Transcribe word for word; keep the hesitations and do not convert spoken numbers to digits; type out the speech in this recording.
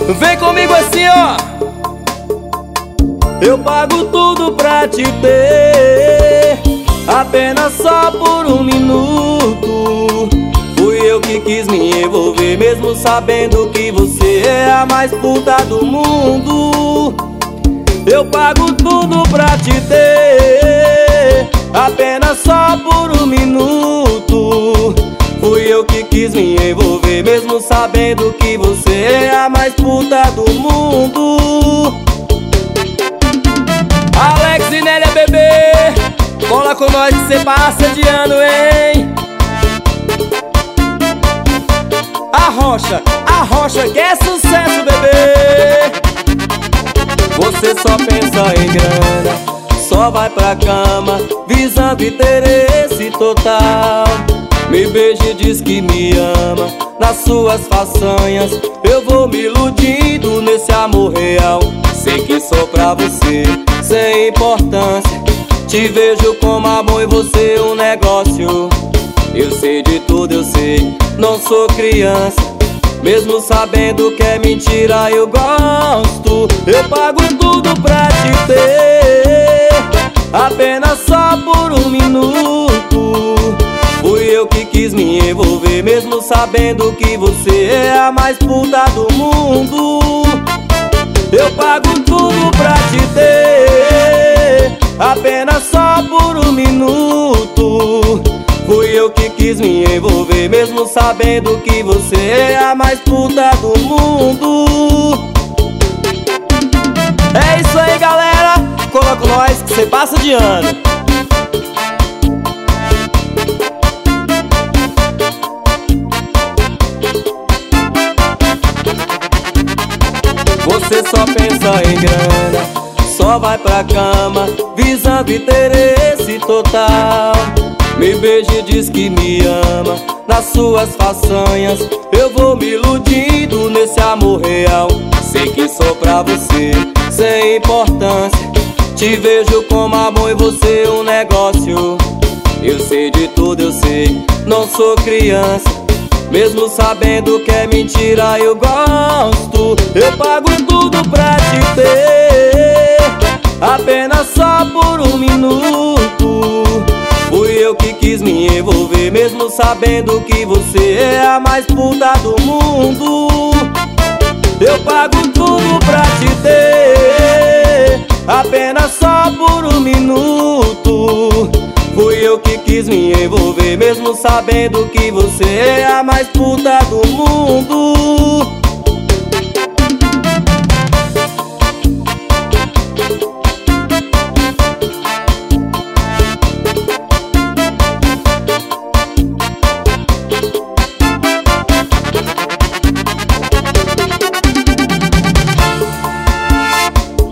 Vem comigo assim, ó. Eu pago tudo pra te ter, apenas só por um minuto. Fui eu que quis me envolver, mesmo sabendo que você é a mais puta do mundo. Eu pago tudo pra te ter, apenas só por um minuto. Fui eu que quis me envolver, mesmo sabendo que você é a mais puta do mundo. Alex e Nélia, bebê, cola com nós que cê passa de ano, hein? Arrocha, arrocha que é sucesso, bebê. Você só pensa em grana, só vai pra cama visando interesse total. Me beija e diz que me ama, nas suas façanhas eu vou me iludindo nesse amor real. Sei que sou pra você, sem importância, te vejo como amor e você um negócio. Eu sei de tudo, eu sei, não sou criança, mesmo sabendo que é mentira eu gosto. Eu pago tudo pra te ter, apenas só por um minuto. Fui eu que quis me envolver, mesmo sabendo que você é a mais puta do mundo. Eu pago tudo pra te ter, apenas só por um minuto. Fui eu que quis me envolver, mesmo sabendo que você é a mais puta do mundo. É isso aí, galera, cola com nós que cê passa de ano. Você só pensa em grana, só vai pra cama visando interesse total. Me beija e diz que me ama, nas suas façanhas eu vou me iludindo nesse amor real. Sei que sou pra você, sem importância, te vejo como amor e você um negócio. Eu sei de tudo, eu sei, não sou criança, mesmo sabendo que é mentira eu gosto. Eu pago tudo pra te ter, apenas só por um minuto. Fui eu que quis me envolver, mesmo sabendo que você é a mais puta do mundo. Eu pago tudo pra te ter, apenas só por um minuto. Fui eu que quis me envolver, mesmo sabendo que você é a mais puta do mundo.